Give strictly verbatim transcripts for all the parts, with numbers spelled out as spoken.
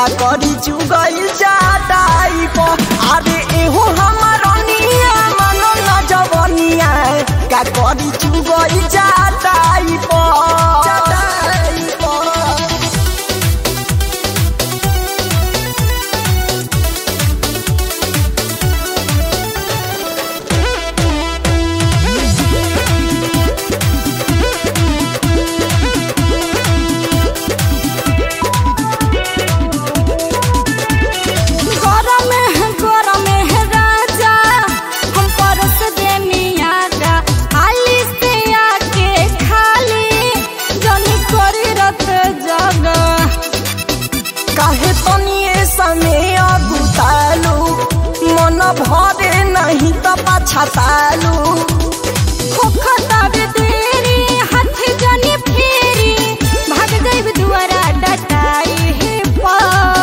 का करी चुगल जाटाई प अरे एहो हमर अनिया मनो न जवनिया का करी चुगल जाटाई प जाटाई प भरे नहीं तो पछतालू खोखतावे तेरी हाथ जनी फेरी भाग जाइब दुआरा डटाई हे पा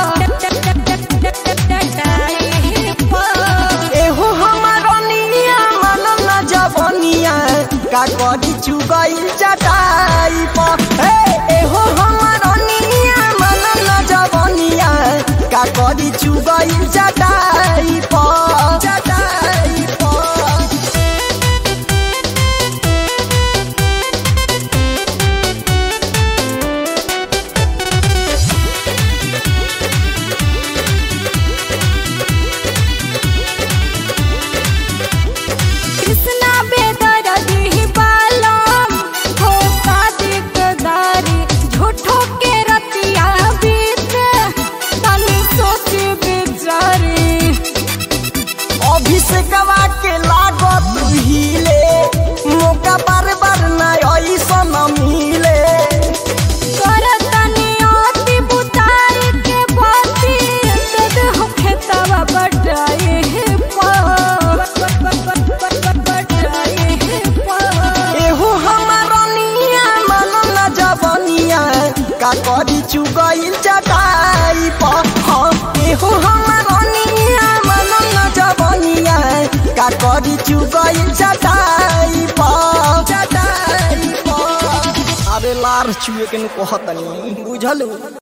डटाई हे पा एहो हमर अनिया मन न जवनिया का करी चुगल जटाई प हे एहो हमर अनिया मन न जवनिया का करी चुगल जटाई प जटाई प कृष्णा बेदर्दी बालम होता दिकदारी झूठो के रतिया बीत तनी सोच बेचारी अभिषेकवा के लागत हिले मौका बार बार ना ऐसन मिले करतनी अति बुताई के बाती तद हो खेतवा बटाई हे पा बटाई हे पा एहो हमर अनिया मन न जवनिया का करी चुगल जटाई प हाँ एहो हमर अनिया मन न जवनिया का करी चुगल जटाई प जटाई प अरे लार चुए के कहतनी बुझलू।